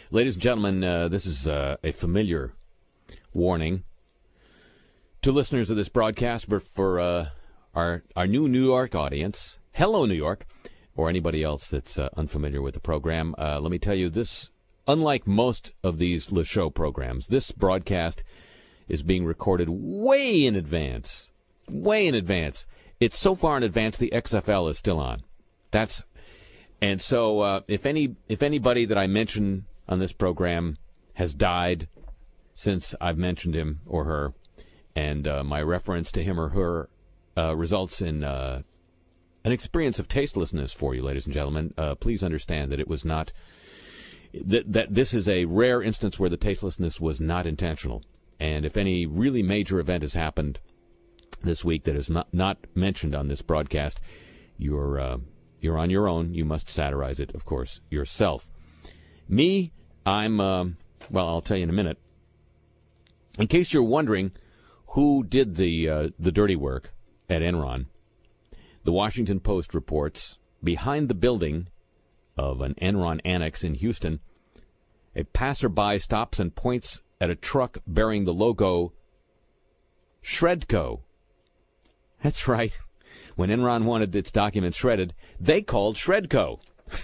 Ladies and gentlemen, this is a familiar warning to listeners of this broadcast, but for our new New York audience, hello, New York, or anybody else that's unfamiliar with the program, let me tell you this, unlike most of these Le Show programs, this broadcast is being recorded way in advance. Way in advance. It's so far in advance the XFL is still on. And so if anybody that I mention on this program has died since I've mentioned him or her, and my reference to him or her results in an experience of tastelessness for you, ladies and gentlemen, please understand that it was not, that this is a rare instance where the tastelessness was not intentional. And if any really major event has happened this week that is not mentioned on this broadcast, you're on your own. You must satirize it, of course, yourself. Me, I'm, well, I'll tell you in a minute. In case you're wondering who did the dirty work at Enron, the Washington Post reports, behind the building of an Enron annex in Houston, a passerby stops and points at a truck bearing the logo Shredco. That's right. When Enron wanted its documents shredded, they called Shredco.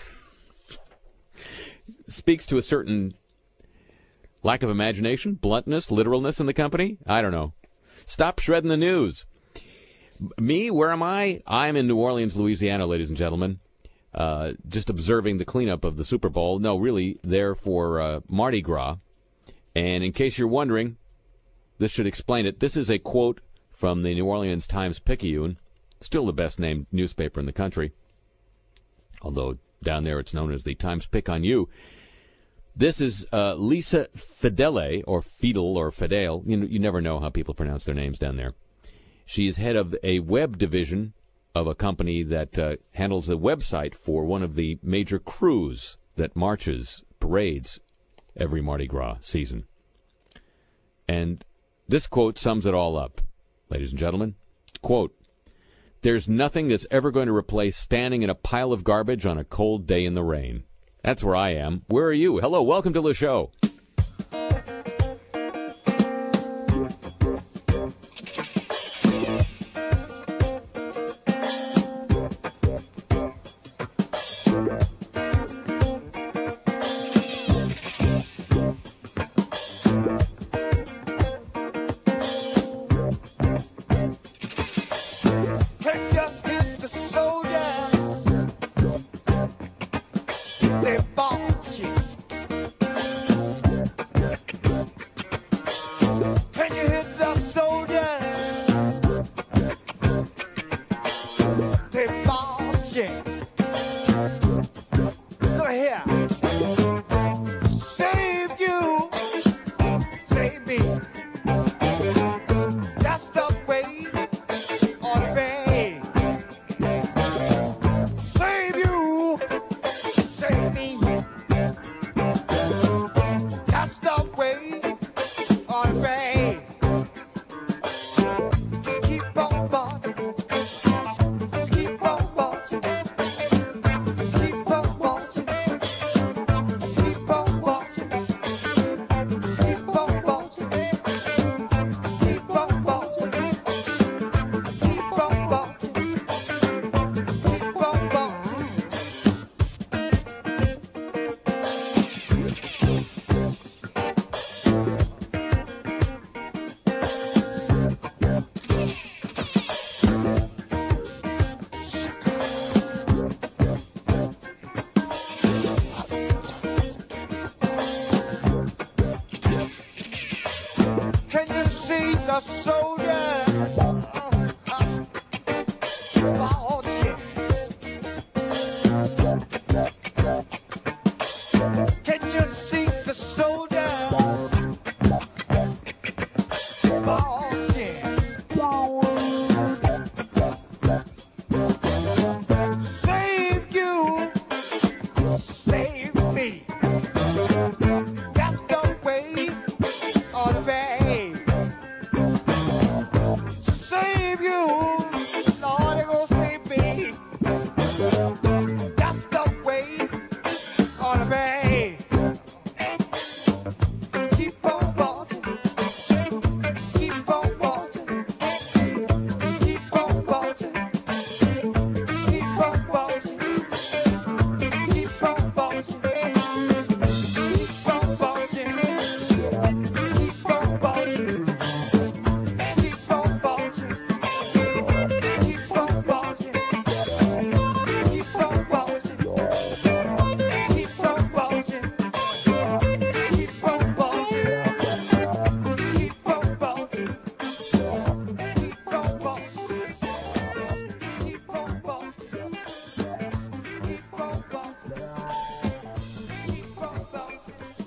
Speaks to a certain lack of imagination, bluntness, literalness in the company? I don't know. Stop shredding the news. Me, where am I? I'm in New Orleans, Louisiana, ladies and gentlemen. Just observing the cleanup of the Super Bowl. No, really, there for Mardi Gras. And in case you're wondering, this should explain it. This is a quote from the New Orleans Times-Picayune, still the best-named newspaper in the country, although down there it's known as the Times-Pic-on-You. This is Lisa Fidele, or Fidel, or Fidel. You never know how people pronounce their names down there. She is head of a web division of a company that handles a website for one of the major crews that parades every Mardi Gras season. And this quote sums it all up, ladies and gentlemen. Quote, "There's nothing that's ever going to replace standing in a pile of garbage on a cold day in the rain." That's where I am. Where are you? Hello, welcome to the show.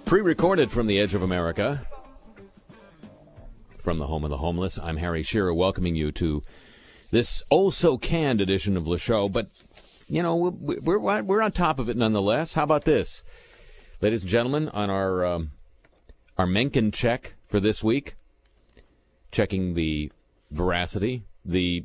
Pre-recorded from the edge of America, from the home of the homeless, I'm Harry Shearer, welcoming you to this oh-so-canned edition of the show. But, you know, we're on top of it nonetheless. How about this? Ladies and gentlemen, on our Mencken check for this week, checking the veracity, the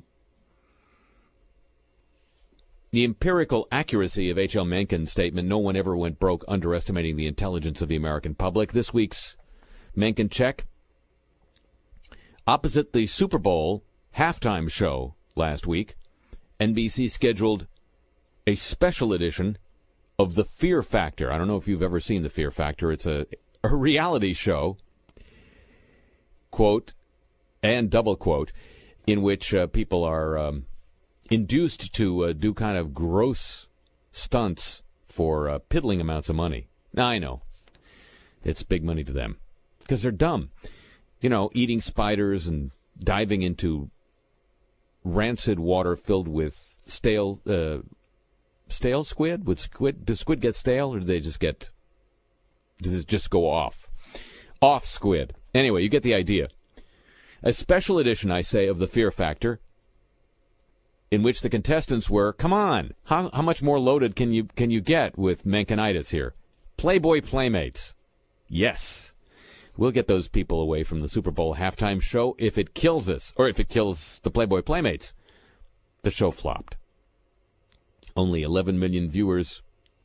empirical accuracy of H.L. Mencken's statement, no one ever went broke underestimating the intelligence of the American public. This week's Mencken check, opposite the Super Bowl halftime show last week, NBC scheduled a special edition of The Fear Factor. I don't know if you've ever seen The Fear Factor. It's a reality show, quote, and double quote, in which people are induced to do kind of gross stunts for piddling amounts of money. Now, I know it's big money to them because they're dumb. You know, eating spiders and diving into rancid water filled with stale squid. Does squid get stale, or do they just does it just go off squid? Anyway, you get the idea. A special edition, I say, of The Fear Factor, in which the contestants were, come on, how much more loaded can you get with Menckenitis here? Playboy Playmates. Yes. We'll get those people away from the Super Bowl halftime show if it kills us, or if it kills the Playboy Playmates. The show flopped. Only 11 million viewers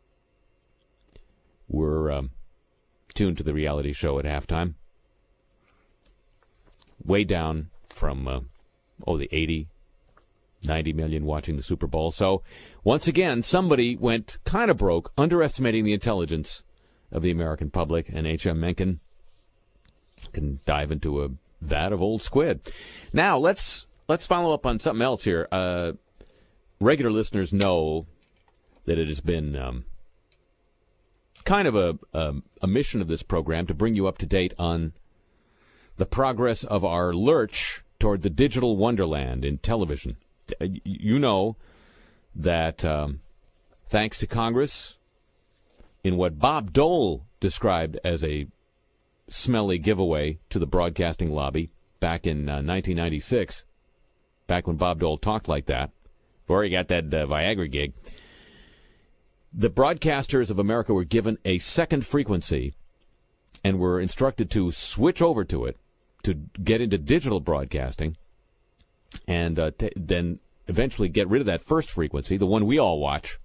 were tuned to the reality show at halftime. Way down from, the 80, 90 million watching the Super Bowl. So, once again, somebody went kind of broke, underestimating the intelligence of the American public, and H.M. Mencken can dive into a vat of old squid. Now, let's follow up on something else here. Regular listeners know that it has been kind of a mission of this program to bring you up to date on the progress of our lurch toward the digital wonderland in television. You know that thanks to Congress, in what Bob Dole described as a smelly giveaway to the broadcasting lobby back in 1996, back when Bob Dole talked like that, before he got that Viagra gig, the broadcasters of America were given a second frequency and were instructed to switch over to it to get into digital broadcasting, and then eventually get rid of that first frequency, the one we all watch,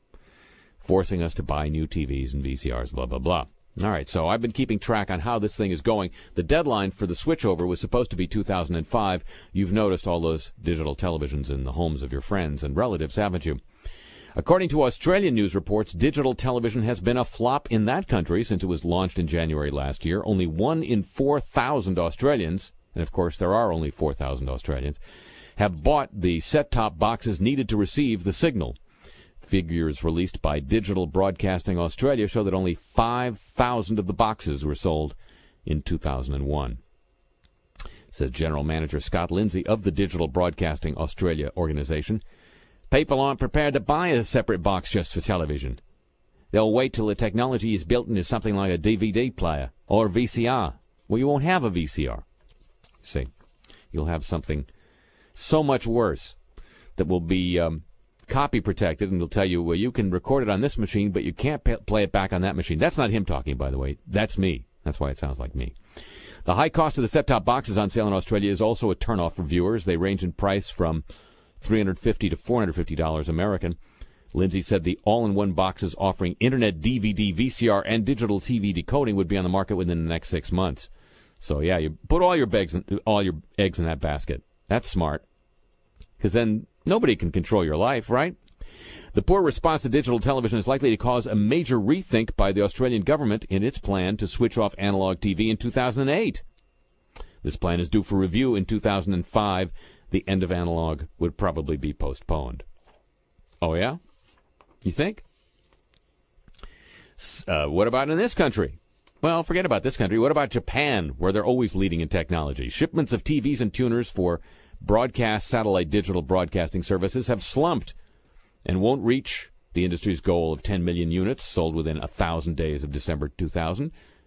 forcing us to buy new TVs and VCRs, blah, blah, blah. All right, so I've been keeping track on how this thing is going. The deadline for the switchover was supposed to be 2005. You've noticed all those digital televisions in the homes of your friends and relatives, haven't you? According to Australian news reports, digital television has been a flop in that country since it was launched in January last year. Only 1 in 4,000 Australians, and of course there are only 4,000 Australians, have bought the set-top boxes needed to receive the signal. Figures released by Digital Broadcasting Australia show that only 5,000 of the boxes were sold in 2001. Says General Manager Scott Lindsay of the Digital Broadcasting Australia organization. People aren't prepared to buy a separate box just for television. They'll wait till the technology is built into something like a DVD player or VCR. Well, you won't have a VCR. See, you'll have something so much worse that will be copy protected, and it'll tell you, well, you can record it on this machine, but you can't play it back on that machine. That's not him talking, by the way. That's me. That's why it sounds like me. The high cost of the set-top boxes on sale in Australia is also a turnoff for viewers. They range in price from $350 to $450 American. Lindsay said the all-in-one boxes offering internet, DVD, VCR, and digital TV decoding would be on the market within the next 6 months. So, yeah, you put all your eggs in that basket. That's smart, because then nobody can control your life, right? The poor response to digital television is likely to cause a major rethink by the Australian government in its plan to switch off analog TV in 2008. This plan is due for review in 2005. The end of analog would probably be postponed. Oh, yeah? You think? What about in this country? Well, forget about this country. What about Japan, where they're always leading in technology? Shipments of TVs and tuners for broadcast satellite digital broadcasting services have slumped and won't reach the industry's goal of 10 million units sold within 1,000 days of December 2000.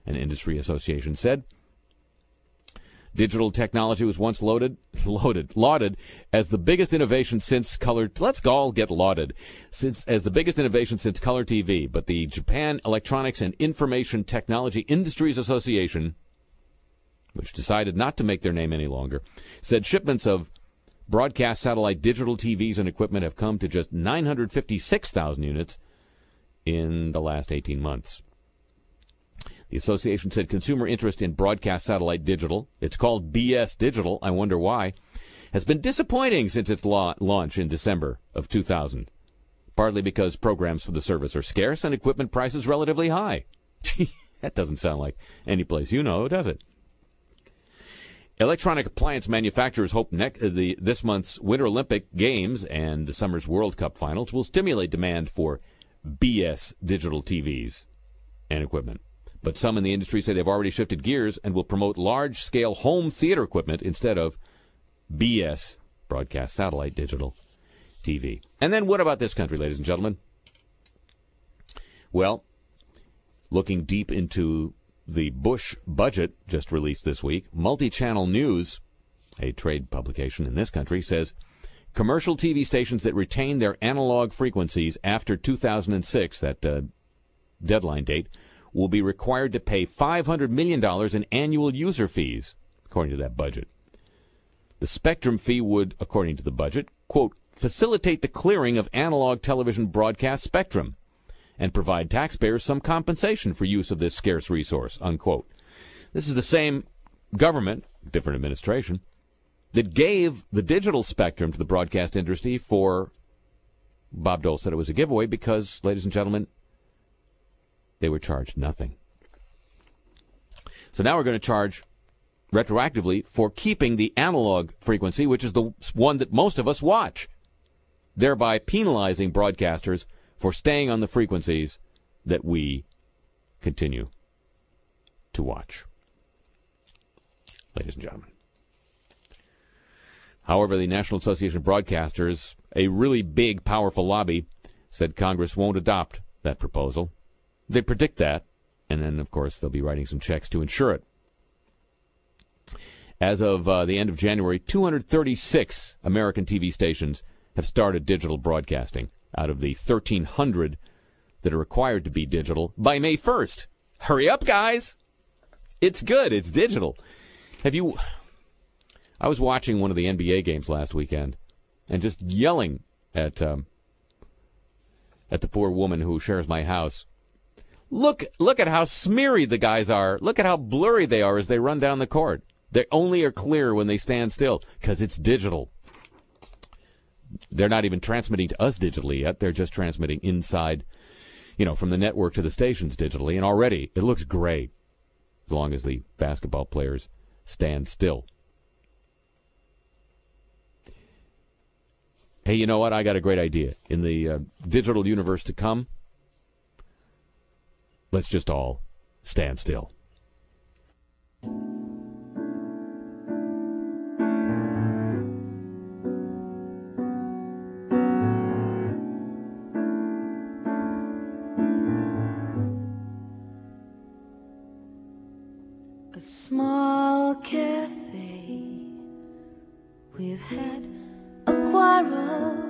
an industry association said. Digital technology was once lauded as the biggest innovation since color. Let's all get lauded as the biggest innovation since color TV. But the Japan Electronics and Information Technology Industries Association, which decided not to make their name any longer, said shipments of broadcast satellite digital TVs and equipment have come to just 956,000 units in the last 18 months. The association said consumer interest in broadcast satellite digital, it's called BS Digital, I wonder why, has been disappointing since its launch in December of 2000, partly because programs for the service are scarce and equipment prices relatively high. That doesn't sound like any place you know, does it? Electronic appliance manufacturers hope this month's Winter Olympic Games and the summer's World Cup finals will stimulate demand for BS digital TVs and equipment. But some in the industry say they've already shifted gears and will promote large-scale home theater equipment instead of BS, broadcast satellite digital TV. And then what about this country, ladies and gentlemen? Well, looking deep into the Bush budget just released this week, Multi-Channel News, a trade publication in this country, says commercial TV stations that retain their analog frequencies after 2006, that deadline date, will be required to pay $500 million in annual user fees, according to that budget. The spectrum fee would, according to the budget, quote, facilitate the clearing of analog television broadcast spectrum and provide taxpayers some compensation for use of this scarce resource, unquote. This is the same government, different administration, that gave the digital spectrum to the broadcast industry for, Bob Dole said it was a giveaway because, ladies and gentlemen, they were charged nothing. So now we're going to charge retroactively for keeping the analog frequency, which is the one that most of us watch, thereby penalizing broadcasters for staying on the frequencies that we continue to watch. Ladies and gentlemen. However, the National Association of Broadcasters, a really big, powerful lobby, said Congress won't adopt that proposal. They predict that, and then, of course, they'll be writing some checks to ensure it. As of the end of January, 236 American TV stations have started digital broadcasting out of the 1,300 that are required to be digital by May 1st. Hurry up, guys! It's good. It's digital. I was watching one of the NBA games last weekend and just yelling at the poor woman who shares my house. Look at how smeary the guys are. Look at how blurry they are as they run down the court. They only are clear when they stand still because it's digital. They're not even transmitting to us digitally yet. They're just transmitting inside, from the network to the stations digitally. And already it looks great as long as the basketball players stand still. Hey, you know what? I got a great idea. In the digital universe to come, let's just all stand still. A small cafe, we've had a quarrel.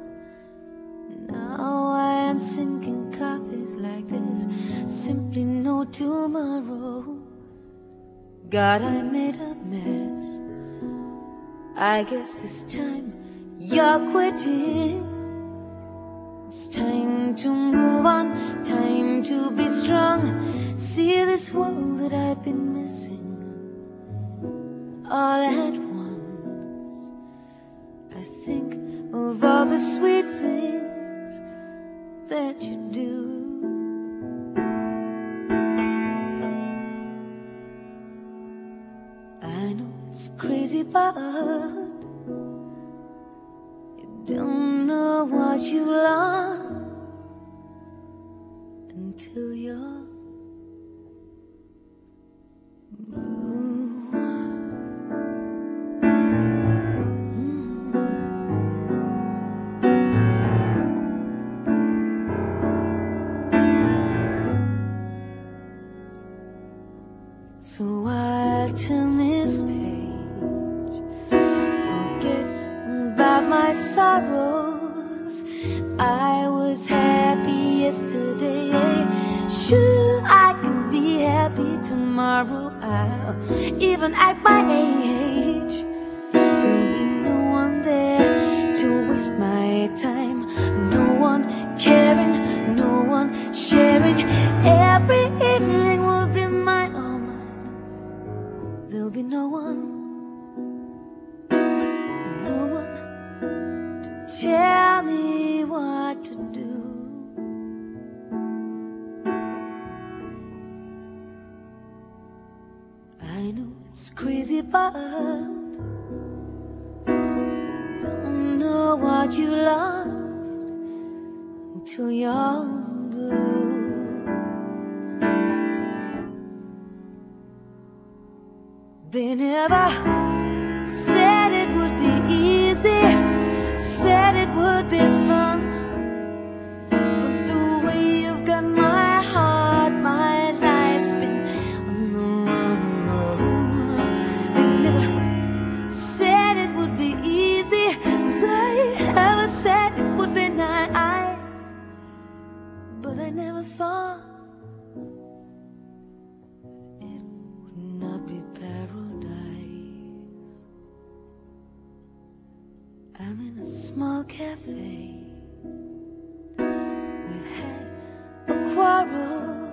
Now I am sinking coffees like this, simply no tomorrow. God, I made a mess. I guess this time you're quitting. It's time to move on, time to be strong. See this world that I've been missing all at once. I think of all the sweet things that you do. I know it's crazy, but you don't know what you lost until you're So I'll turn this page, forget about my sorrows. I was happy yesterday, sure I can be happy tomorrow. I'll even act my age. There'll be no one there to waste my time, no one caring, no one sharing. Every evening will be mine, oh mine. There'll be no one to tell me what to do. I know it's crazy, but don't know what you lost until you're blue. They never said it would be easy, said it would be fun, but the way you've got my heart, my life's been on the run. They never said it would be easy, they never said it would be nice, but I never thought it would not be paradise. I'm in a small cafe, we've had a quarrel,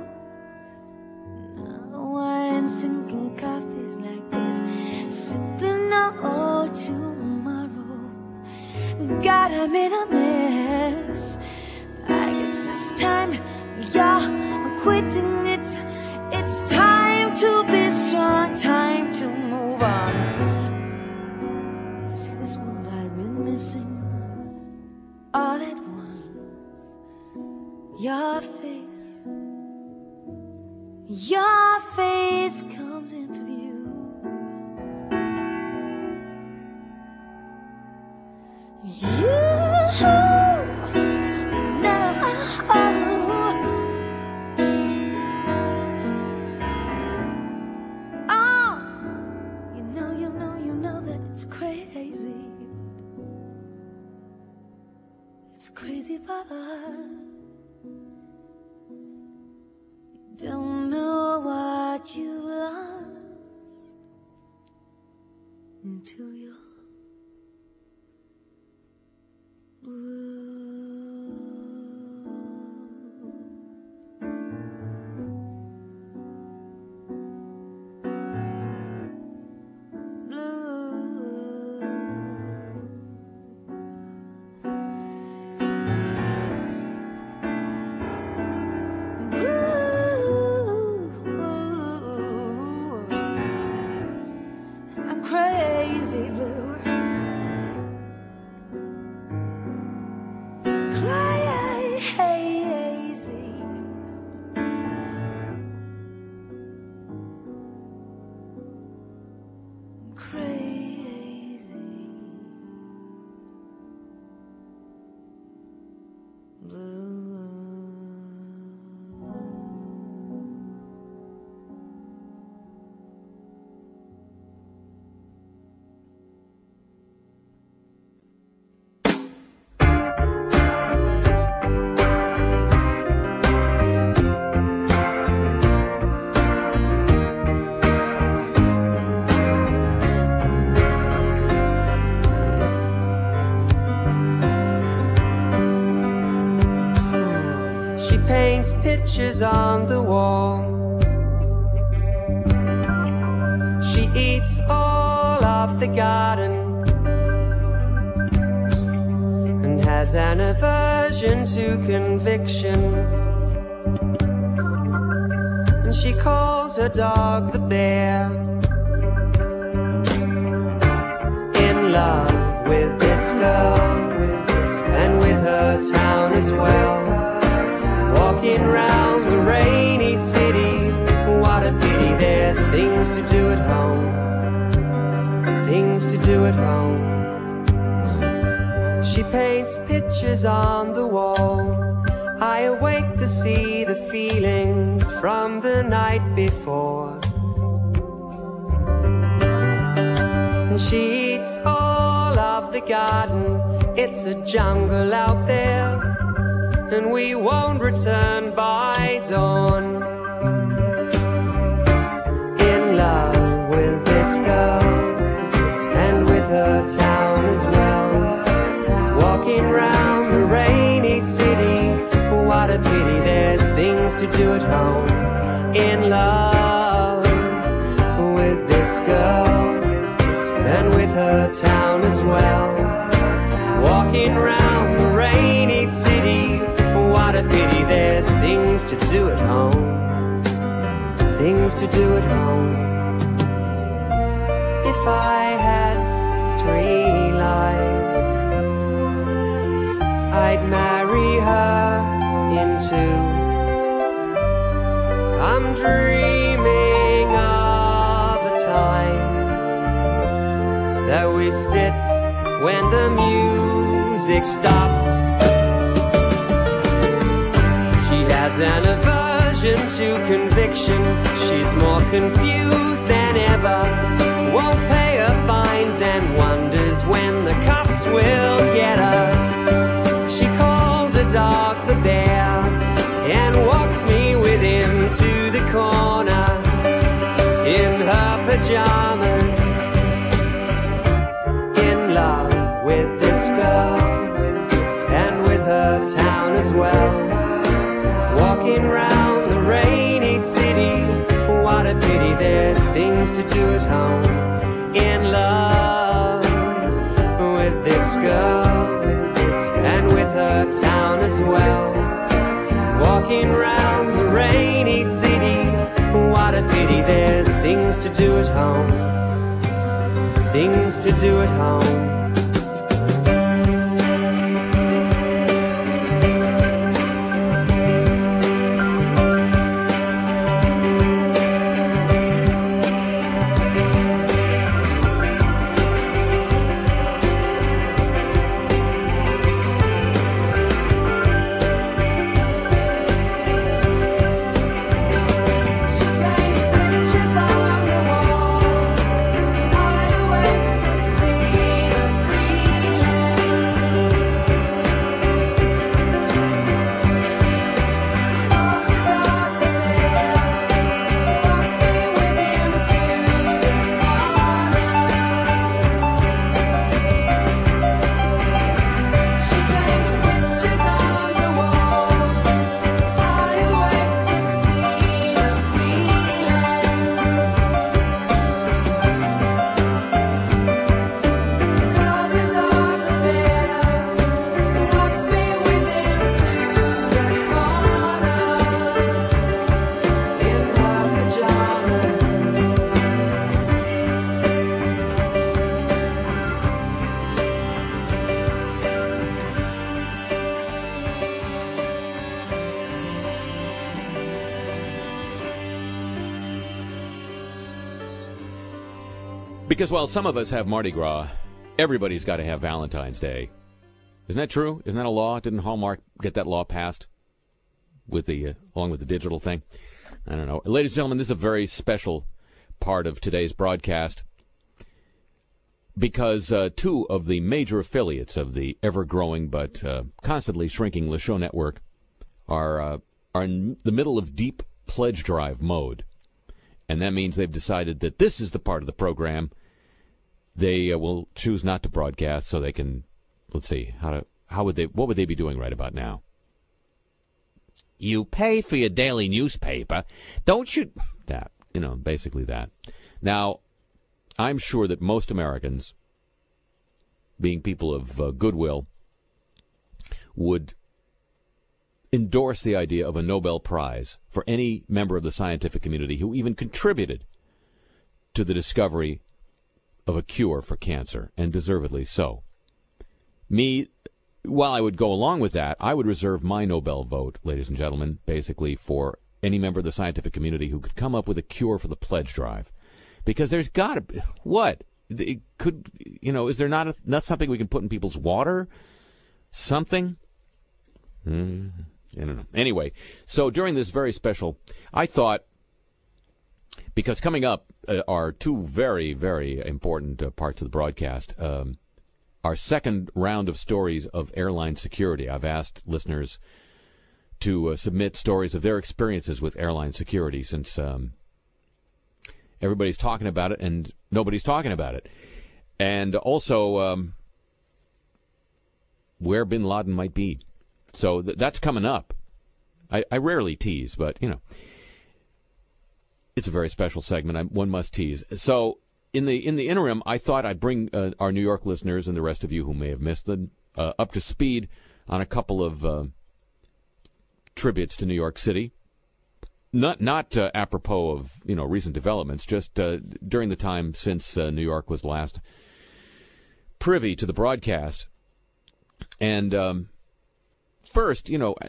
now I'm sinking coffees like this, sipping now all tomorrow. God, I made a mess, I guess this time, yeah, I'm quitting it. It's time to be strong, time to move on. See this world I've been missing all at once. Your face comes into view. You it's crazy, but you don't know what you lost until you're blue. Crazy blue, crazy, crazy blue. Paints pictures on the wall. She eats all of the garden and has an aversion to conviction. And she calls her dog the bear. In love with this girl and with her town as well. Walking round the rainy city, what a pity, there's things to do at home, things to do at home. She paints pictures on the wall. I awake to see the feelings from the night before. and she eats all of the garden. It's a jungle out there, and we won't return by dawn. In love with this girl, and with her town as well. Walking round the rainy city, what a pity there's things to do at home. In love with this girl, and with her town as well. Walking round the rainy city, what a pity there's things to do at home. Things to do at home. If I had 3 lives, I'd marry her in 2. I'm dreaming of a time that we sit when the music stops. She has an aversion to conviction. She's more confused than ever. Won't pay her fines and wonders when the cops will get her. She calls her dog the bear and walks me with him to the corner in her pajamas. In love with this girl, and with her town as well. Walking round the rainy city, what a pity there's things to do at home. In love with this girl, and with her town as well. Walking round the rainy city, what a pity there's things to do at home. Things to do at home. Because while some of us have Mardi Gras, everybody's got to have Valentine's Day. Isn't that true? Isn't that a law? Didn't Hallmark get that law passed with the along with the digital thing? I don't know. Ladies and gentlemen, this is a very special part of today's broadcast because 2 of the major affiliates of the ever-growing but constantly shrinking Le Show Network are in the middle of deep pledge drive mode. And that means they've decided that this is the part of the program they will choose not to broadcast so they can, let's see, what would they be doing right about now? You pay for your daily newspaper, don't you? That, basically that. Now, I'm sure that most Americans, being people of goodwill, would endorse the idea of a Nobel Prize for any member of the scientific community who even contributed to the discovery of a cure for cancer, and deservedly so. While I would go along with that, I would reserve my Nobel vote, ladies and gentlemen, basically for any member of the scientific community who could come up with a cure for the pledge drive. Because there's got to be, what? It could, is there not something we can put in people's water? Something? I don't know. Anyway, so during this very special, I thought because coming up are two very, very important parts of the broadcast. Our second round of stories of airline security. I've asked listeners to submit stories of their experiences with airline security since everybody's talking about it and nobody's talking about it. And also where bin Laden might be. So that's coming up. I rarely tease, but, you know, it's a very special segment. One must tease. So in the interim, I thought I'd bring our New York listeners and the rest of you who may have missed them up to speed on a couple of tributes to New York City. Not apropos of, you know, recent developments, just during the time since New York was last privy to the broadcast. And first, you know,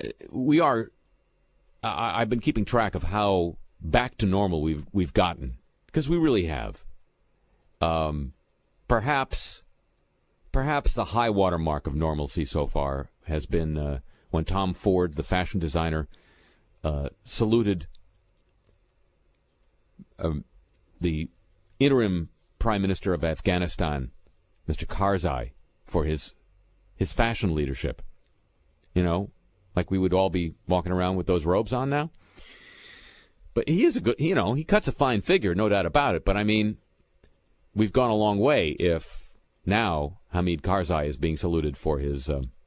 I've been keeping track of how back to normal we've gotten, because we really have. Perhaps the high water mark of normalcy so far has been when Tom Ford, the fashion designer, saluted the interim Prime Minister of Afghanistan, Mr. Karzai, for his fashion leadership. You know, like we would all be walking around with those robes on now. But he is a good, you know, he cuts a fine figure, no doubt about it. But I mean, we've gone a long way if now Hamid Karzai is being saluted for his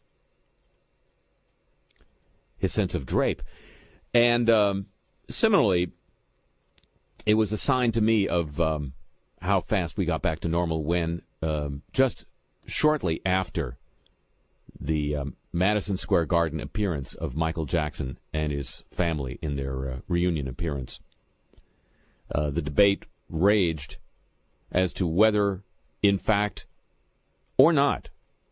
sense of drape. And similarly, it was a sign to me of how fast we got back to normal when just shortly after the Madison Square Garden appearance of Michael Jackson and his family in their reunion appearance, the debate raged as to whether, in fact, or not,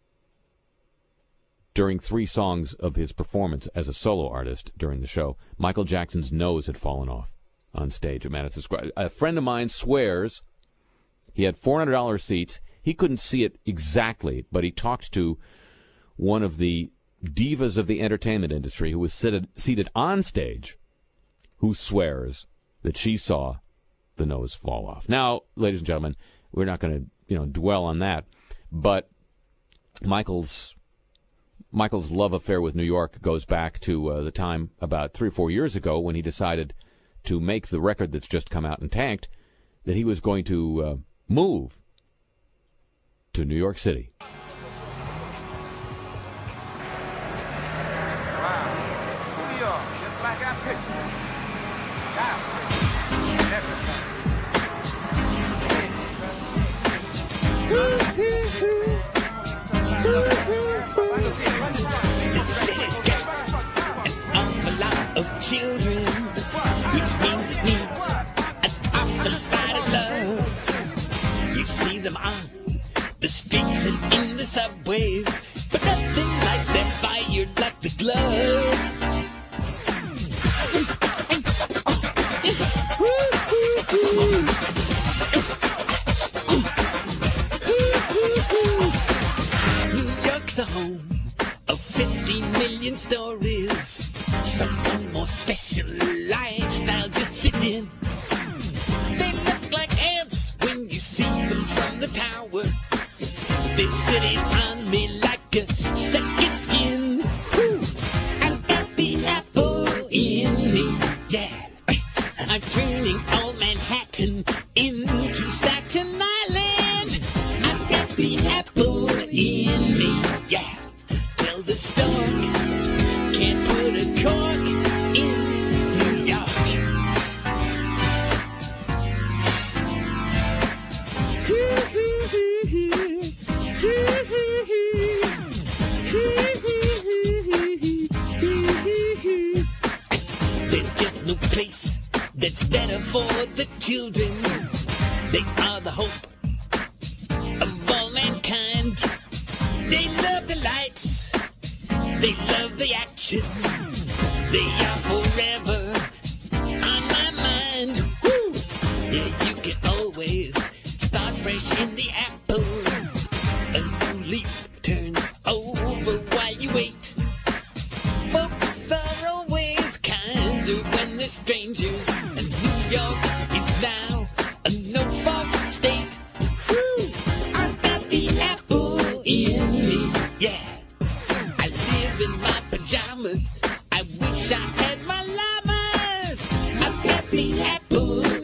during 3 songs of his performance as a solo artist during the show, Michael Jackson's nose had fallen off on stage at Madison Square. A friend of mine swears he had $400 seats. He couldn't see it exactly, but he talked to one of the divas of the entertainment industry who was seated on stage, who swears that she saw the nose fall off. Now, ladies and gentlemen, we're not going to, dwell on that, but Michael's love affair with New York goes back to the time about 3 or 4 years ago when he decided to make the record that's just come out and tanked, that he was going to move to New York City. Of children, which means it needs an awful lot of love. You see them on the streets and in the subways, but nothing lights their fire like the glove. New York's the home of 50 million stories. Someone more special lifestyle just fits in. They look like ants when you see them from the tower. This city's on me like a second skin. I've got the apple in me, yeah. I'm turning old Manhattan into Staten Island. I've got the apple in me, yeah. Tell the story. Can't put a cork in New York. There's just no place that's better for the children. They are the hope of all mankind. They love the lights. They love the action. They are forever on my mind. Woo! Yeah, you can always start fresh in the apple. A new leaf turns over while you wait. Folks are always kinder when they're strangers. And New York is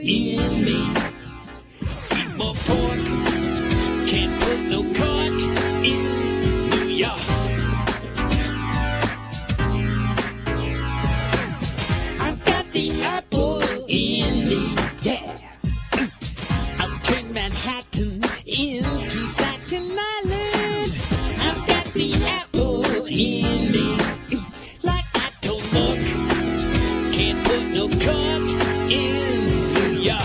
in me. Eat more pork, can't put no cork in New York. I've got the apple in me, yeah. I'll turn Manhattan into Staten Island. I've got the apple in me, like I told Mark. Can't put no cork in New York.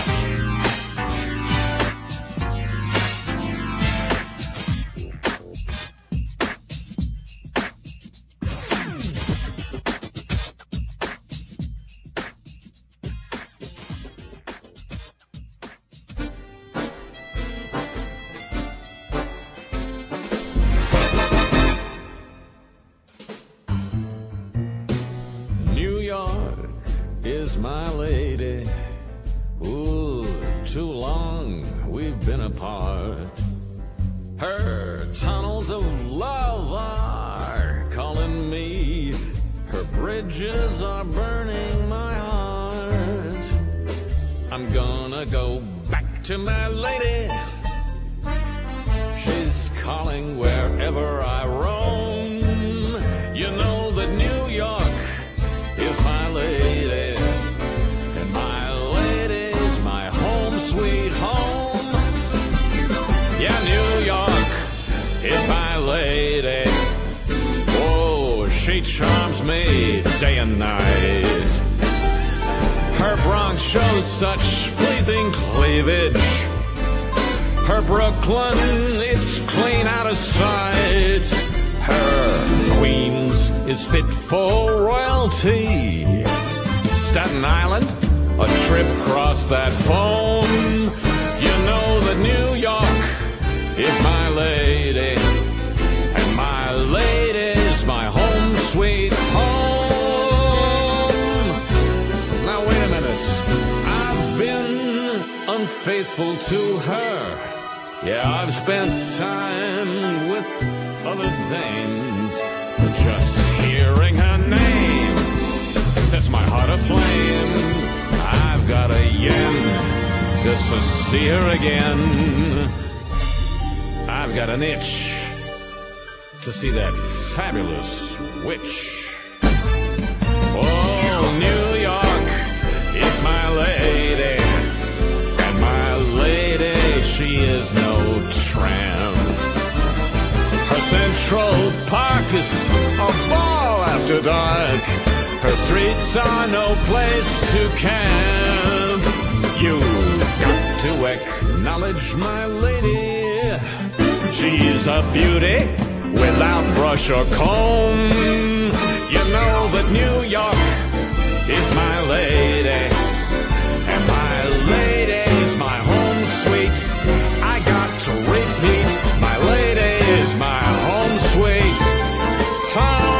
New York is my lady. Ooh, too long we've been apart. Her tunnels of love are calling me. Her bridges are burning my heart. I'm gonna go back to my lady. She's calling wherever I roam. You know that New York is my lady, and my lady's my home sweet home. Yeah, New York is my lady. Oh, she charms me day and night. Her Bronx shows such pleasing cleavage. Her Brooklyn, it's clean out of sight. Her Queens is fit for royalty. Staten Island, a trip across that foam. You know that New York is my lady, and my lady's my home sweet home. Now wait a minute, I've been unfaithful to her. Yeah, I've spent time with other dames, but just hearing her name sets my heart aflame. I've got a yen just to see her again. I've got an itch to see that fabulous witch. Oh, New York is my lady, and my lady, she is no tramp. Her Central Park is a ball after dark. Her streets are no place to camp. You've got to acknowledge my lady. She's a beauty without brush or comb. You know that New York is my lady, and my lady's my home sweet. I got to repeat, my lady is my home sweet home.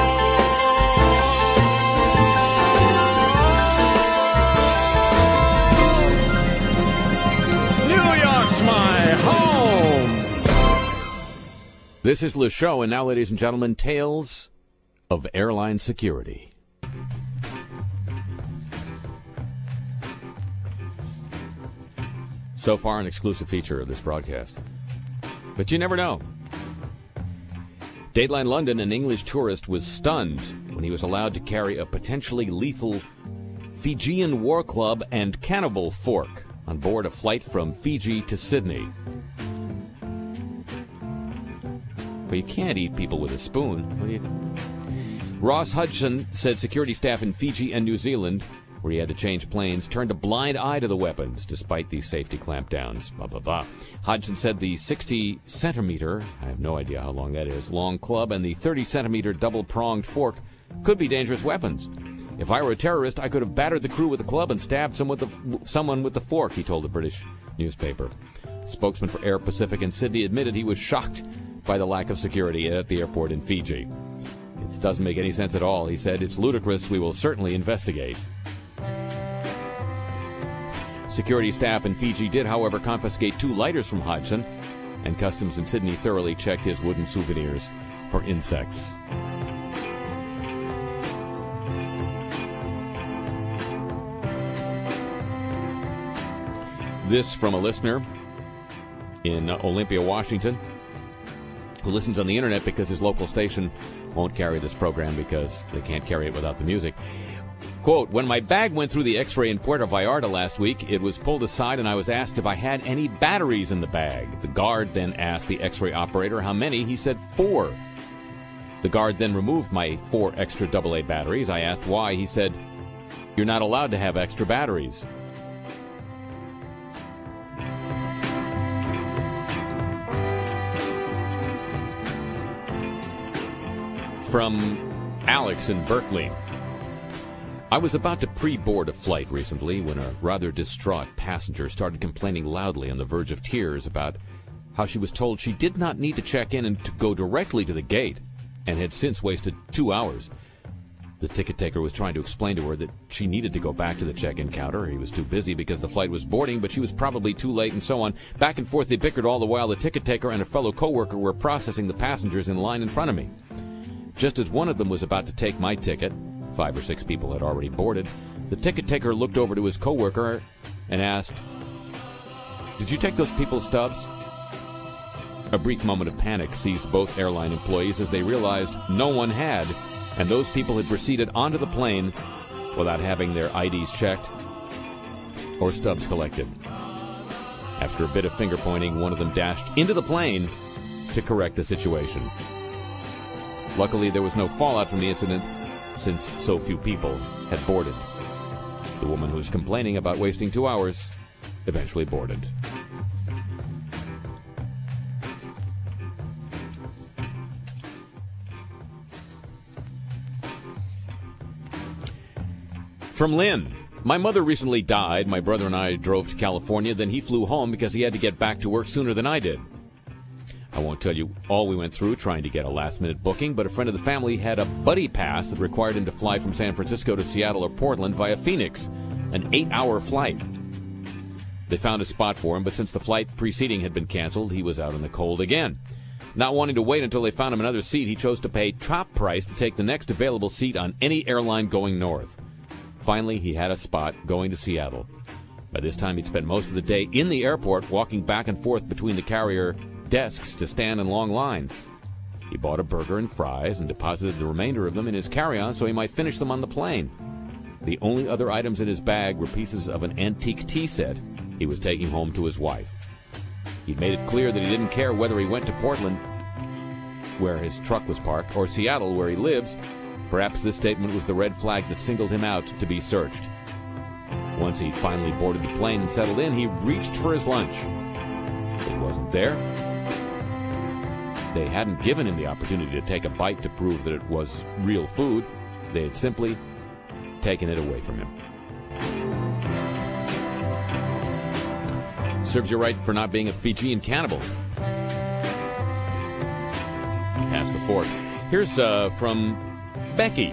New York's my home. This is Le Show, and now, ladies and gentlemen, Tales of Airline Security. So far, an exclusive feature of this broadcast. But you never know. Dateline London, an English tourist, was stunned when he was allowed to carry a potentially lethal Fijian war club and cannibal fork on board a flight from Fiji to Sydney. But you can't eat people with a spoon. What do you do? Ross Hudson said security staff in Fiji and New Zealand, where he had to change planes, turned a blind eye to the weapons despite these safety clampdowns. Blah, blah, blah. Hodgson said the 60-centimeter, I have no idea how long that is, long club and the 30-centimeter double-pronged fork could be dangerous weapons. If I were a terrorist, I could have battered the crew with a club and stabbed someone with the fork, he told the British newspaper. Spokesman for Air Pacific in Sydney admitted he was shocked by the lack of security at the airport in Fiji. It doesn't make any sense at all. He said, "It's ludicrous. We will certainly investigate." Security staff in Fiji did, however, confiscate 2 lighters from Hodgson, and customs in Sydney thoroughly checked his wooden souvenirs for insects. This from a listener in Olympia, Washington, who listens on the internet because his local station won't carry this program because they can't carry it without the music. Quote, when my bag went through the X-ray in Puerto Vallarta last week, it was pulled aside and I was asked if I had any batteries in the bag. The guard then asked the X-ray operator how many. He said 4. The guard then removed my 4 extra AA batteries. I asked why. He said, you're not allowed to have extra batteries. From Alex in Berkeley. I was about to pre-board a flight recently when a rather distraught passenger started complaining loudly on the verge of tears about how she was told she did not need to check in and to go directly to the gate and had since wasted 2 hours. The ticket taker was trying to explain to her that she needed to go back to the check-in counter. He was too busy because the flight was boarding, but she was probably too late and so on. Back and forth they bickered all the while the ticket taker and a fellow co-worker were processing the passengers in line in front of me. Just as one of them was about to take my ticket, 5 or 6 people had already boarded, the ticket taker looked over to his coworker and asked, did you take those people's stubs? A brief moment of panic seized both airline employees as they realized no one had, and those people had proceeded onto the plane without having their IDs checked or stubs collected. After a bit of finger-pointing, one of them dashed into the plane to correct the situation. Luckily, there was no fallout from the incident since so few people had boarded. The woman who was complaining about wasting 2 hours eventually boarded. From Lynn. My mother recently died. My brother and I drove to California. Then he flew home because he had to get back to work sooner than I did. I won't tell you all we went through trying to get a last-minute booking, but a friend of the family had a buddy pass that required him to fly from San Francisco to Seattle or Portland via Phoenix, an 8-hour flight. They found a spot for him, but since the flight preceding had been canceled, he was out in the cold again. Not wanting to wait until they found him another seat, he chose to pay top price to take the next available seat on any airline going north. Finally, he had a spot going to Seattle. By this time, he'd spent most of the day in the airport, walking back and forth between the carrier desks to stand in long lines. He bought a burger and fries and deposited the remainder of them in his carry-on so he might finish them on the plane. The only other items in his bag were pieces of an antique tea set he was taking home to his wife. He'd made it clear that he didn't care whether he went to Portland, where his truck was parked, or Seattle, where he lives. Perhaps this statement was the red flag that singled him out to be searched. Once he finally boarded the plane and settled in, he reached for his lunch. It wasn't there. They hadn't given him the opportunity to take a bite to prove that it was real food. They had simply taken it away from him. Serves you right for not being a Fijian cannibal. Pass the fork. Here's from Becky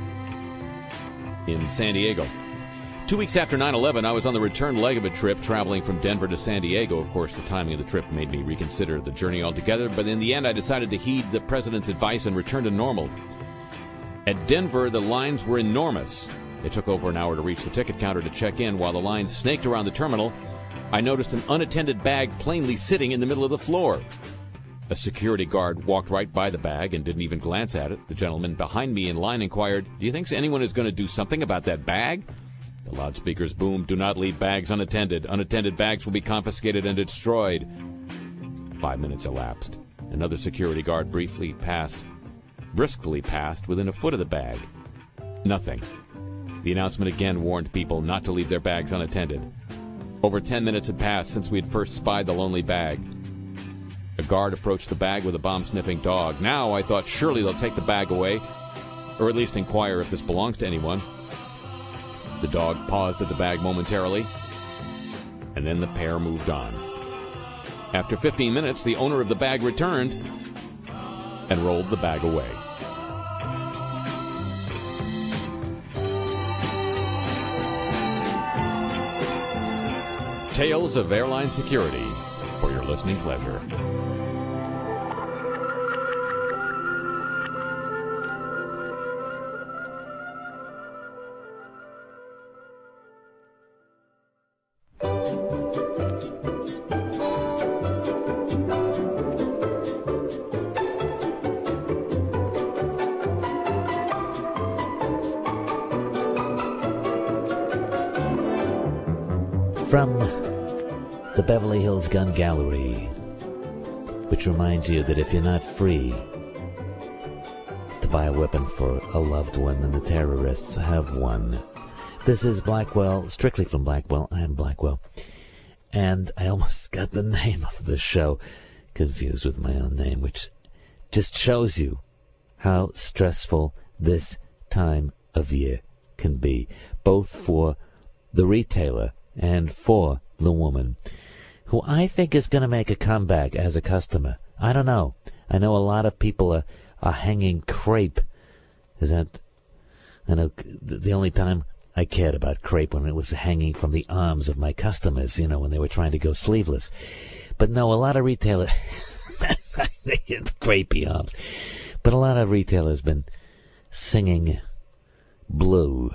in San Diego. 2 weeks after 9/11, I was on the return leg of a trip traveling from Denver to San Diego. Of course, the timing of the trip made me reconsider the journey altogether, but in the end, I decided to heed the president's advice and return to normal. At Denver, the lines were enormous. It took over an hour to reach the ticket counter to check in. While the lines snaked around the terminal, I noticed an unattended bag plainly sitting in the middle of the floor. A security guard walked right by the bag and didn't even glance at it. The gentleman behind me in line inquired, "Do you think anyone is going to do something about that bag?" The loudspeakers boomed, "Do not leave bags unattended. Unattended bags will be confiscated and destroyed." 5 minutes elapsed. Another security guard briskly passed within a foot of the bag. Nothing. The announcement again warned people not to leave their bags unattended. Over 10 minutes had passed since we had first spied the lonely bag. A guard approached the bag with a bomb-sniffing dog. Now, I thought, surely they'll take the bag away, or at least inquire if this belongs to anyone. The dog paused at the bag momentarily, and then the pair moved on. After 15 minutes, the owner of the bag returned and rolled the bag away. Tales of airline security for your listening pleasure. From the Beverly Hills Gun Gallery, which reminds you that if you're not free to buy a weapon for a loved one, then the terrorists have one. This is Blackwell, strictly from Blackwell. I am Blackwell. And I almost got the name of the show confused with my own name, which just shows you how stressful this time of year can be, both for the retailer and for the woman, who I think is going to make a comeback as a customer. I don't know. I know a lot of people are hanging crepe. Is that... I know the only time I cared about crepe when it was hanging from the arms of my customers, when they were trying to go sleeveless. But no, a lot of retailers... it's crepey arms. But a lot of retailers been singing blue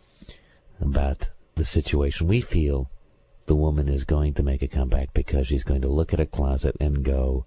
about the situation. We feel the woman is going to make a comeback because she's going to look at a closet and go,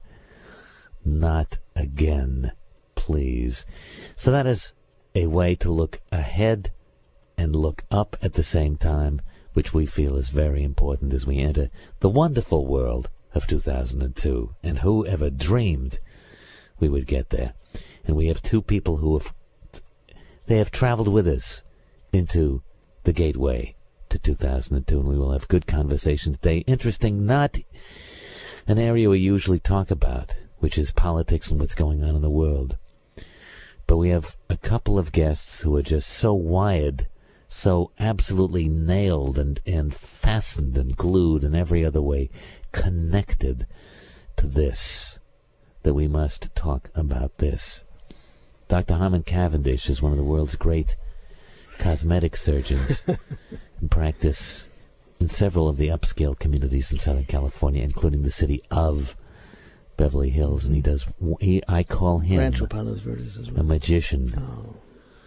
not again, please. So that is a way to look ahead and look up at the same time, which we feel is very important as we enter the wonderful world of 2002. And who ever dreamed we would get there? And we have two people who have traveled with us into the gateway to 2002, and we will have good conversation today. Interesting, not an area we usually talk about, which is politics and what's going on in the world. But we have a couple of guests who are just so wired, so absolutely nailed and fastened and glued in every other way connected to this, that we must talk about this. Dr. Harmon Cavendish is one of the world's great cosmetic surgeons in practice in several of the upscale communities in Southern California, including the city of Beverly Hills. And I call him Rancho Palos Verdes as well. A magician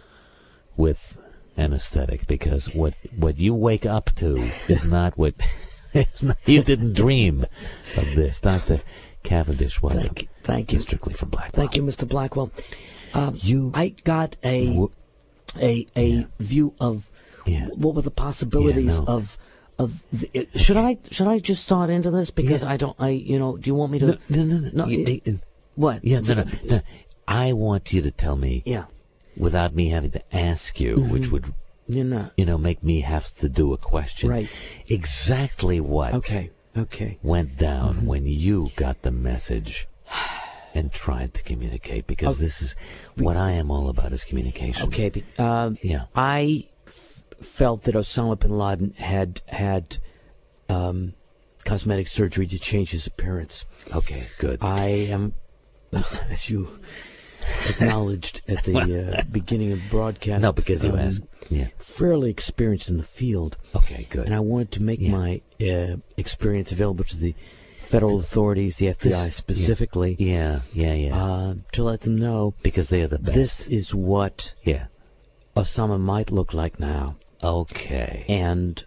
with anesthetic, because what you wake up to is not what you didn't dream of this. Dr. Cavendish, welcome. Thank you. Strictly from Blackwell. Thank you, Mr. Blackwell. I got a view of what were the possibilities of should I just start into this, because do you want me to? No. What? Yeah, no. I want you to tell me. Yeah. Without me having to ask you, which would make me have to do a question. Right. Exactly what went down when you got the message and tried to communicate, because this is what I am all about, is communication. Okay. I felt that Osama bin Laden had cosmetic surgery to change his appearance. Okay, good. I am, as you acknowledged at the beginning of the broadcast. No, because you asked. Yeah. Fairly experienced in the field. Okay, good. And I wanted to make my experience available to the federal authorities, the FBI specifically. To let them know, because they are the best. This is what Osama might look like now. Okay. And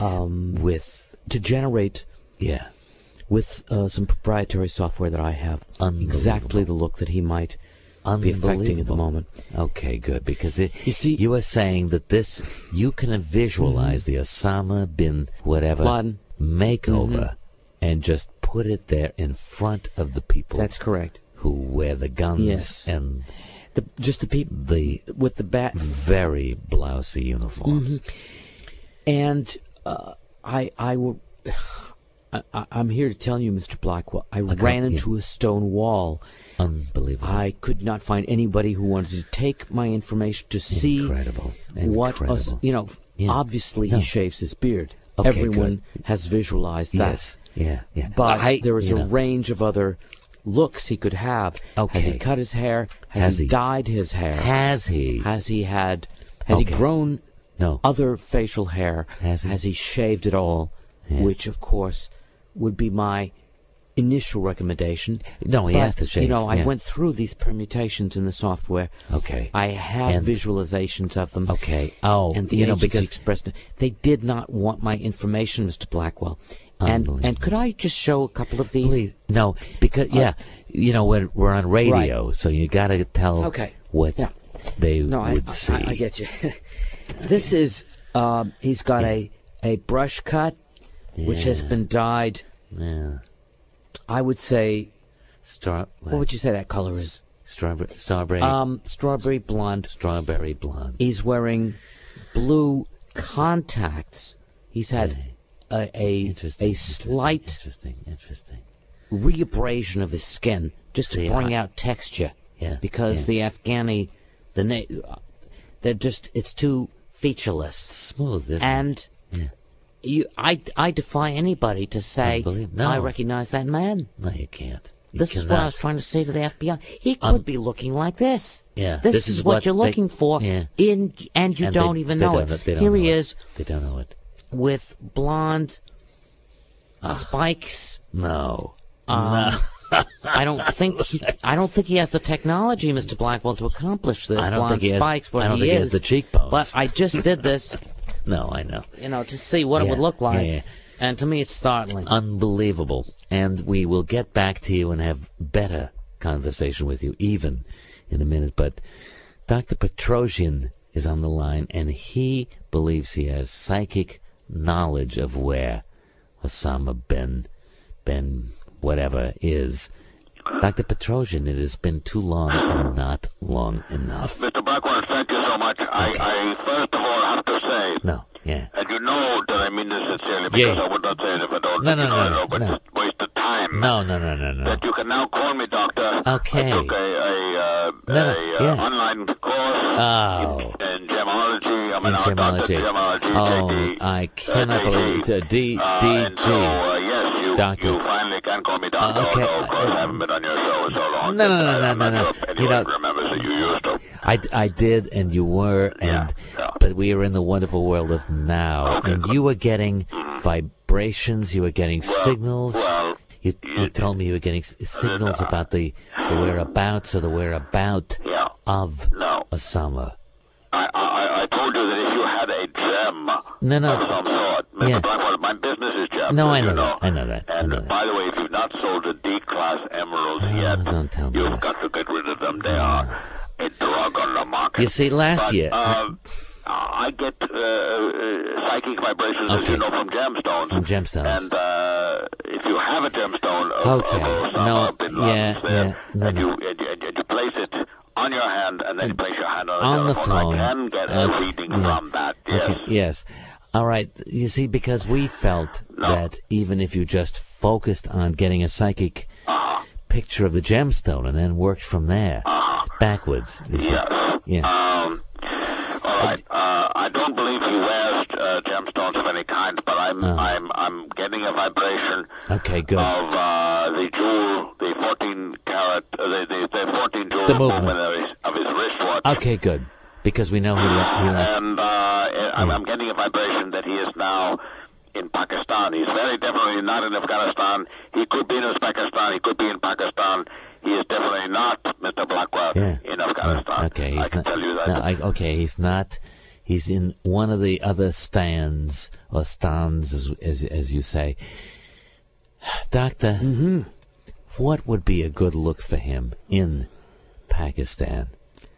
to generate with some proprietary software that I have exactly the look that he might be affecting at the moment. Okay, good, because you are saying that this, you can visualize the Osama bin whatever Laden makeover and just put it there in front of the people. That's correct. Who wear the guns and just the people with the bat, very blousy uniforms. And I'm here to tell you, Mr. Blackwell, I ran into a stone wall. Unbelievable. I could not find anybody who wanted to take my information to see what obviously he shaves his beard. Okay, Everyone has visualized that. Yeah. But there is a range of other looks he could have. Okay. Has he cut his hair? Has he dyed his hair? Has he? Has he grown other facial hair? Has he shaved it all? Yeah. Which, of course, would be my initial recommendation. No, he has to shave. I went through these permutations in the software. Okay. I have visualizations of them. Okay. Oh, and the agency expressed they did not want my information, Mr. Blackwell. And could I just show a couple of these? Please. No, because we're on radio, so you got to tell what they would see. I get you. This is he's got a brush cut which has been dyed. Yeah. I would say. What would you say that color is? Strawberry. Strawberry blonde. Strawberry blonde. He's wearing blue contacts. He's had a slight interesting reabrasion of his skin just to bring out texture. Yeah. Because the Afghani, they're just, it's too featureless. Smooth, isn't it? And I defy anybody to say, I recognize that man. No, you can't. This is what I was trying to say to the FBI. He could be looking like this. Yeah. This is what you're looking for, and you don't even know it. Here he is. They don't know it. With blonde spikes. No. I don't think he has the technology, Mr. Blackwell, to accomplish this. I don't think he spikes. I don't think he has the cheekbones. But I just did this. No, I know. To see what it would look like. Yeah. And to me, it's startling. Unbelievable. And we will get back to you and have better conversation with you, even in a minute. But Dr. Petrosian is on the line, and he believes he has psychic knowledge of where Osama bin whatever is. Dr. Petrosian, it has been too long and not long enough. Mr. Blackwell, thank you so much. Okay. I first of all have to say... No, yeah. And you know that I mean this sincerely, because I would not say it if I don't. No. Waste of time. No. That you can now call me doctor. Okay. I took a online course in gemology. I'm now doctor in gemology. I cannot believe it. DG. Yes, doctor. You finally can call me doctor. Okay. Although, of course, I haven't been on your show so long. No. Anyone remembers that you used to. I did, and you were, but we are in the wonderful world of now, and you were getting vibrations, you were getting signals. You told me you were getting signals about the whereabouts or the whereabout of Osama. I told you that if you had a gem of some sort, Mr. Blackwell, my business is gems. No, I know that. And by the way, if you've not sold the D-class emeralds yet, don't tell me you've got to get rid of them. They are a drug on the market. You see, last year... I get psychic vibrations, as you know, from gemstones. From gemstones. And if you have a gemstone of Osama bin Laden, and you place it on your hand, and then you place your hand on the phone, I can get a reading from that, yes. Okay, yes. All right. You see, because we felt that even if you just focused on getting a psychic picture of the gemstone and then worked from there, backwards. Yes. Yeah. All right. I don't believe he wears gemstones of any kind, but I'm getting a vibration. Okay, good. Of the jewel, the 14 carat, the 14 jewel movement of his wristwatch. Okay, good. Because we know he likes. And I'm getting a vibration that he is now in Pakistan. He's very definitely not in Afghanistan. He could be in Uzbekistan. He could be in Pakistan. He is definitely not, Mr. Blackwell, in Afghanistan. Okay, I can tell you that. Okay, he's not. He's in one of the other stands, or stands, as you say. Doctor, what would be a good look for him in Pakistan?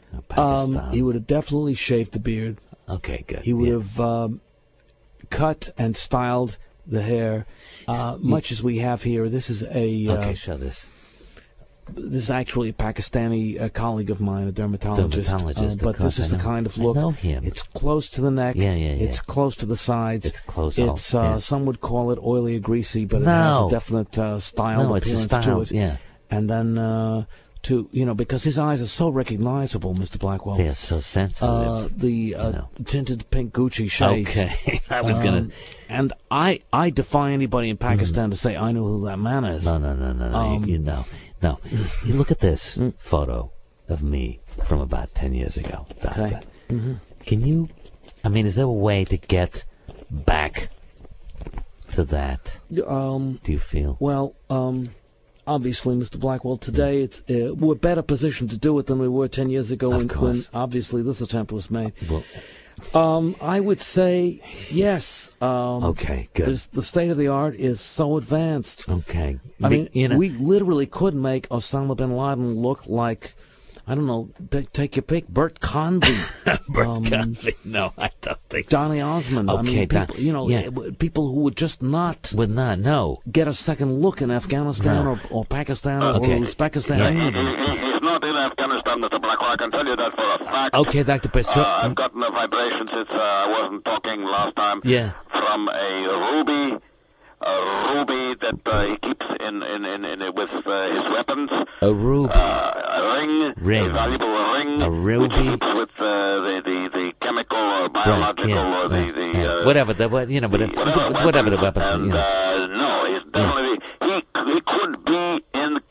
He would have definitely shaved the beard. Okay, good. He would have cut and styled the hair, much as we have here. This is a... okay, show this. This is actually a Pakistani colleague of mine, a dermatologist. But this is the kind of look. I know him. It's close to the neck. Yeah. It's close to the sides. It's close. Some would call it oily or greasy, but it has a definite style appearance to it. Yeah. And then because his eyes are so recognizable, Mr. Blackwell. They're so sensitive. The tinted pink Gucci shades. Okay, I was gonna. And I defy anybody in Pakistan to say I know who that man is. No. No, you look at this photo of me from about 10 years ago, Doctor. Okay. Can you, is there a way to get back to that? Do you feel? Well, obviously, Mr. Blackwell, today we're better positioned to do it than we were 10 years ago when obviously this attempt was made. Well, I would say yes. Okay, good. The state of the art is so advanced. Okay. We literally could make Osama bin Laden look like, I don't know, take your pick. Bert Convy. Bert Convy. No, I don't think so. Donny Osmond. Okay, people, people who would just not get a second look in Afghanistan or Pakistan or Uzbekistan. Yeah. He's not in Afghanistan, Mr. Blackwell. I can tell you that for a fact. Okay, Dr. Petro. I've gotten the vibrations. I wasn't talking last time. Yeah. From a ruby that he keeps in with his weapons. A ruby. A ring. A valuable ring. A ruby. Which he keeps with the chemical or biological or the whatever the whatever the weapons. And, no, he's definitely he could be in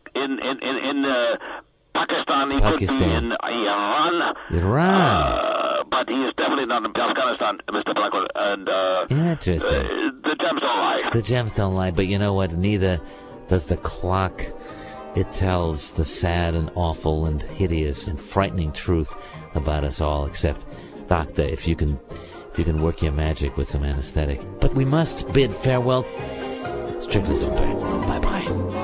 Pakistan. He could be in Iran. But he is definitely not in Afghanistan, Mr. Blackwell. And interesting. The gems don't lie. The gems don't lie, but you know what? Neither does the clock. It tells the sad and awful and hideous and frightening truth about us all. Except, Doctor, if you can work your magic with some anesthetic. But we must bid farewell. Strictly from Backlog. Bye bye.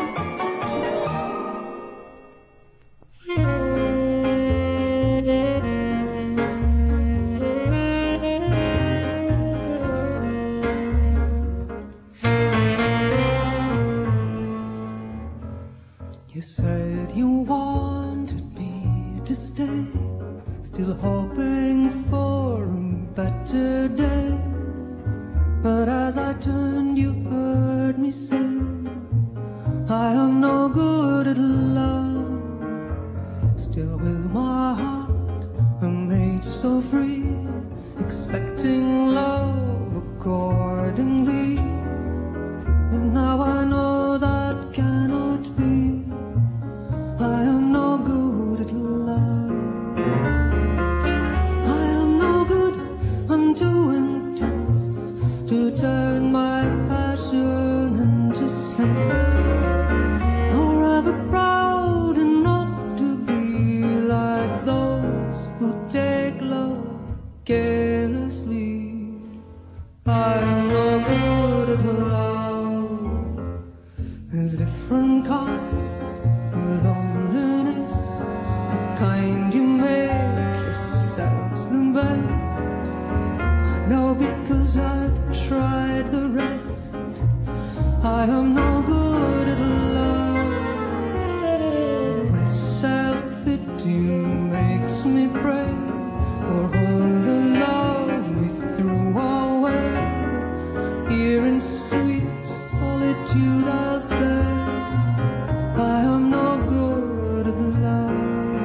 You said you wanted me to stay, still hoping for a better day. But as I turned, you heard me say, I am no good at love. Still with my heart, I'm made so free, expecting love accordingly. But now I know that cannot be. I am no good at love. I am no good, I'm too intense to turn my passion into sense, nor ever proud enough to be like those who take love carelessly. I am no good at love. There's different kinds of loneliness, the kind you make yourselves the best. I know because I've tried the rest. I am no good at love. When self-pity makes me pray, or all the love we threw away, here in sweet solitude I'll say, I am no good at love.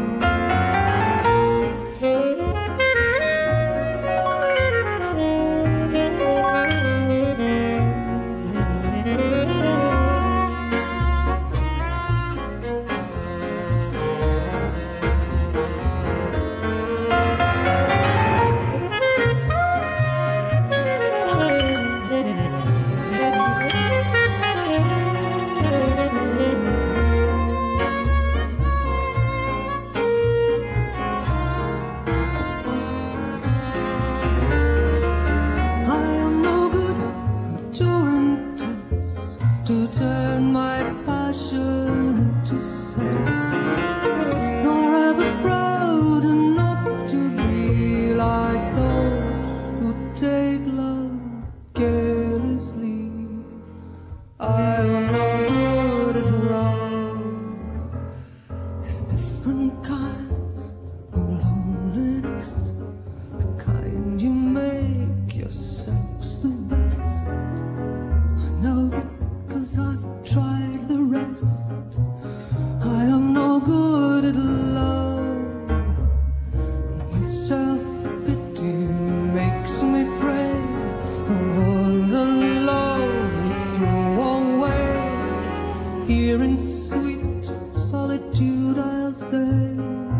To turn my passion into sense, nor ever proud enough to be like those who take love carelessly. I am no good at love. There's different kinds of loneliness, the kind you make yourselves the best. I know because I've tried the rest. I am no good at love. When self-pity makes me pray for all the love we threw away, here in sweet solitude I'll say,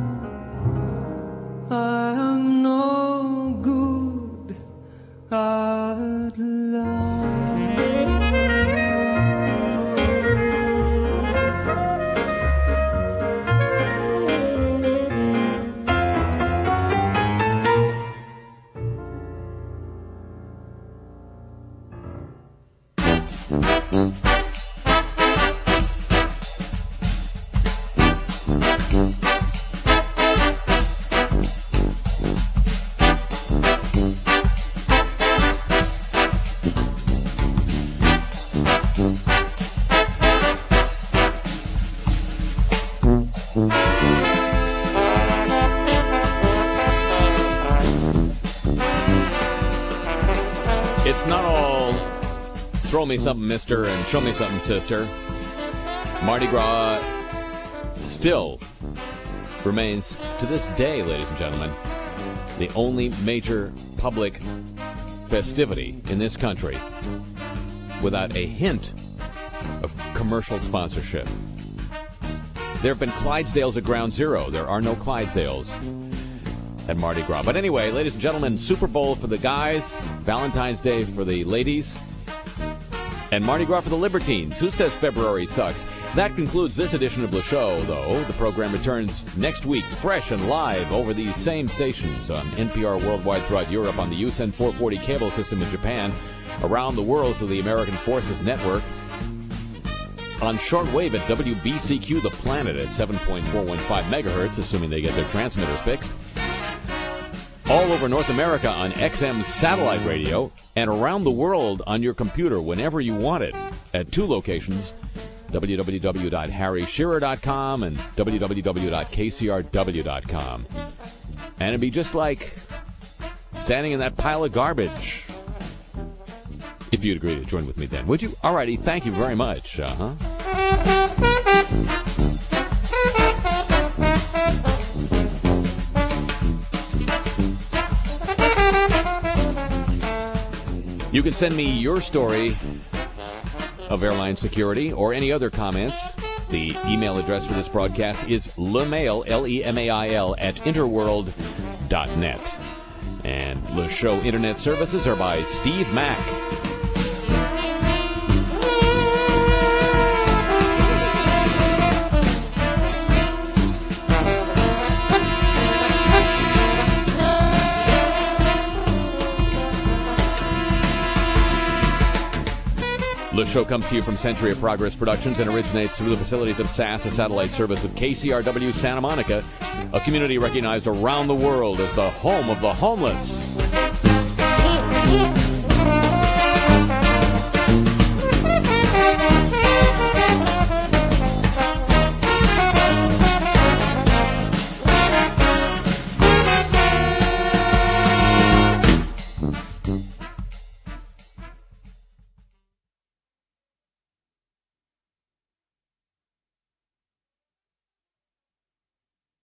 I am no good at love. It's not all throw me something, mister, and show me something, sister. Mardi Gras still remains, to this day, ladies and gentlemen, the only major public festivity in this country without a hint of commercial sponsorship. There have been Clydesdales at Ground Zero. There are no Clydesdales at Mardi Gras. But anyway, ladies and gentlemen, Super Bowl for the guys, Valentine's Day for the ladies, and Mardi Gras for the libertines. Who says February sucks? That concludes this edition of Le Show, though. The program returns next week, fresh and live over these same stations on NPR worldwide throughout Europe, on the USEN 440 cable system in Japan, around the world through the American Forces Network, on shortwave at WBCQ The Planet at 7.415 megahertz, assuming they get their transmitter fixed, all over North America on XM satellite radio, and around the world on your computer whenever you want it at two locations, www.harryshearer.com and www.kcrw.com. And it'd be just like standing in that pile of garbage. If you'd agree to join with me then, would you? Alrighty, thank you very much. You can send me your story of airline security or any other comments. The email address for this broadcast is lemail, L-E-M-A-I-L, at interworld.net. And Le Show internet services are by Steve Mack. The show comes to you from Century of Progress Productions and originates through the facilities of SAS, a satellite service of KCRW Santa Monica, a community recognized around the world as the home of the homeless.